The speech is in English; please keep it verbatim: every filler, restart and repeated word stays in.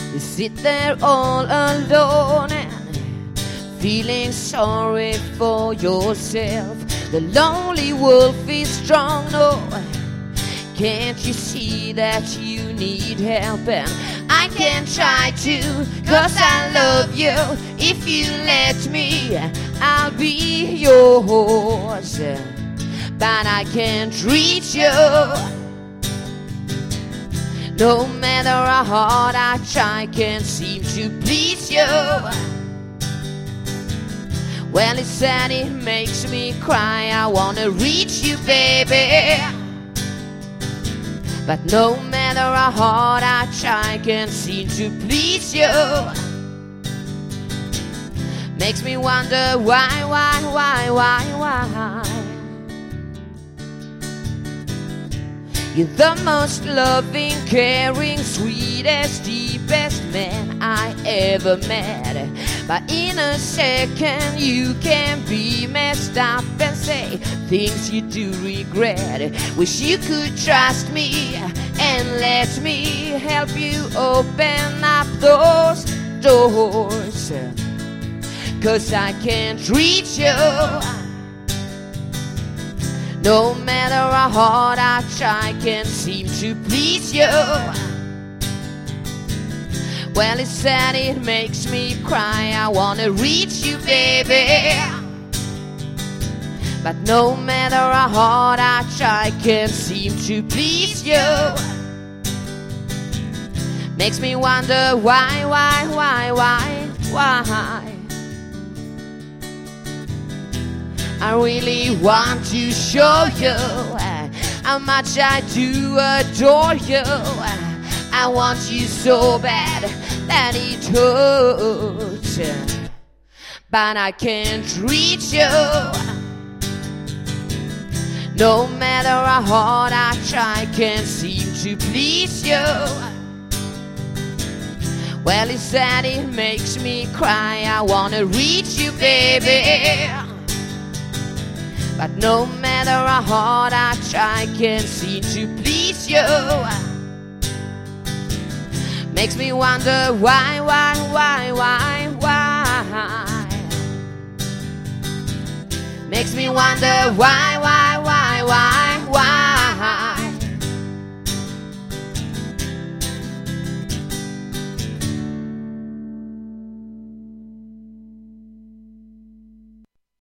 You sit there all alone and feeling sorry for yourself. The lonely wolf is strong, no. Can't you see that you need help? And I can try to, cause I love you. If you let me, I'll be yours. But I can't reach you. No matter how hard I try, can't seem to please you. Well, it's sad, it makes me cry. I wanna reach you, baby. But no matter how hard I try, can't seem to please you. Makes me wonder why, why, why, why, why. You're the most loving, caring, sweetest, deepest man I ever met. But in a second you can be messed up and say things you do regret. Wish you could trust me and let me help you open up those doors. Cause I can't reach you. No matter how hard I try, can't seem to please you. Well, it's sad, it makes me cry. I wanna reach you, baby. But no matter how hard I try, can't seem to please you. Makes me wonder why, why, why, why, why. I really want to show you how much I do adore you. I want you so bad that it hurts, but I can't reach you. No matter how hard I try, can't seem to please you. Well, it's sad, it makes me cry. I wanna reach you, baby. But no matter how hard I try, can't seem to please you. Makes me wonder why, why, why, why, why. Makes me wonder why, why, why, why.